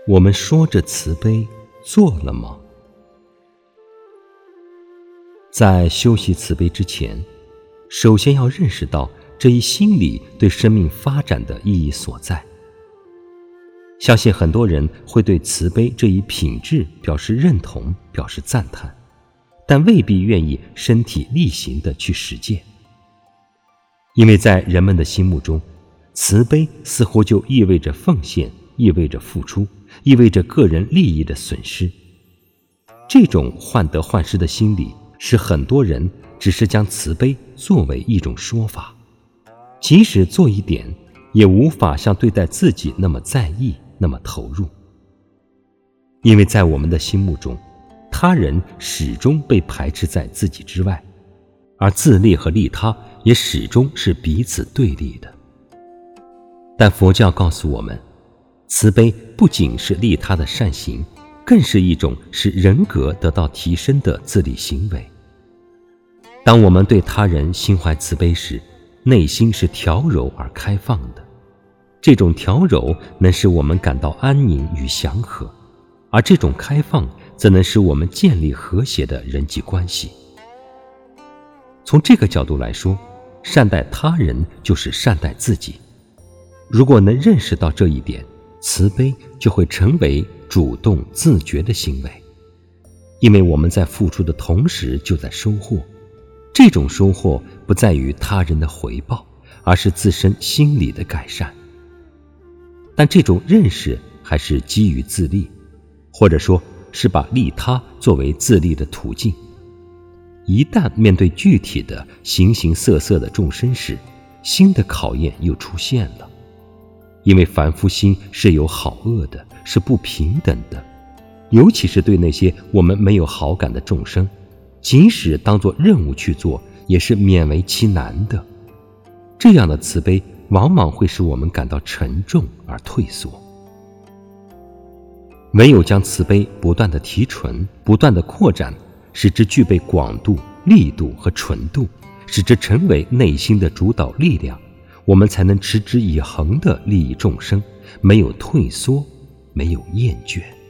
我们说着慈悲，做了吗？在修习慈悲之前，首先要认识到这一心理对生命发展的意义所在。相信很多人会对慈悲这一品质表示认同，表示赞叹，但未必愿意身体力行地去实践。因为在人们的心目中，慈悲似乎就意味着奉献，意味着付出，意味着个人利益的损失。这种患得患失的心理使很多人只是将慈悲作为一种说法，即使做一点，也无法像对待自己那么在意，那么投入。因为在我们的心目中，他人始终被排斥在自己之外，而自利和利他也始终是彼此对立的。但佛教告诉我们，慈悲不仅是利他的善行，更是一种使人格得到提升的自利行为。当我们对他人心怀慈悲时，内心是调柔而开放的，这种调柔能使我们感到安宁与祥和，而这种开放则能使我们建立和谐的人际关系。从这个角度来说，善待他人就是善待自己。如果能认识到这一点，慈悲就会成为主动自觉的行为。因为我们在付出的同时就在收获，这种收获不在于他人的回报，而是自身心理的改善。但这种认识还是基于自利，或者说是把利他作为自利的途径。一旦面对具体的形形色色的众生时，新的考验又出现了。因为凡夫心是有好恶的，是不平等的，尤其是对那些我们没有好感的众生，即使当作任务去做，也是勉为其难的。这样的慈悲往往会使我们感到沉重而退缩。唯有将慈悲不断地提纯，不断地扩展，使之具备广度、力度和纯度，使之成为内心的主导力量，我们才能持之以恒地利益众生，没有退缩，没有厌倦。